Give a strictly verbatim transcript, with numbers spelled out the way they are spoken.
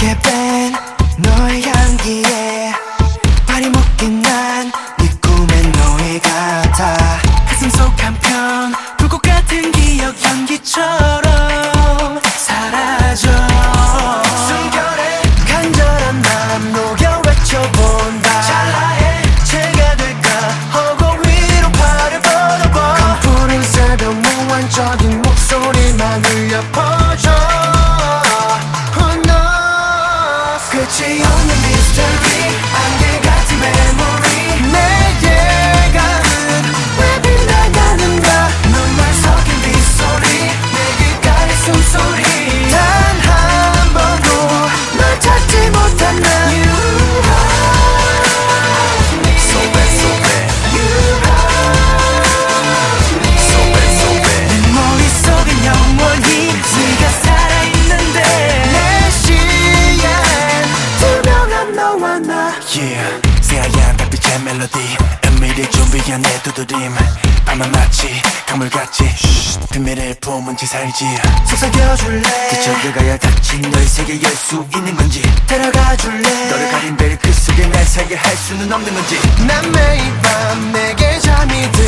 붉게 뺀 너의 향기에 발이 묶인 난 네 꿈의 노예 같아. 가슴 속 한편 불꽃 같은 기억 연기처럼 사라져. 숨결에 간절한 마음 녹여 외쳐본다. 찰나에 제가 될까 허공 위로 팔을 뻗어봐. 그 푸른 새벽 무한적인 목소리만 울려 퍼져. 끝이 없는 mystery 안개 같은 memory. 내 예감은 왜 빗나가는가. 눈물 섞인 빗소리 내 귓가의 숨소리. 단 한 번도 널 찾지 못한 나. You hurt me so bad so bad. You hurt me so bad so bad. 내 머릿속엔 영원히 네가 살아있는데 Yeah, 새하얀 달빛의 멜로디 은밀히 준비한 내 두드림. 밤은 마치 강물같이 쉿 비밀을 품은 채 살지. 속삭여줄래 그저 들어가야 닫힌 너의 세계에 열 수 있는 건지. 데려가줄래 너를 가린 벨 그 속에 날 살게 할 수는 없는 건지. 난 매일 밤 내게 잠이 들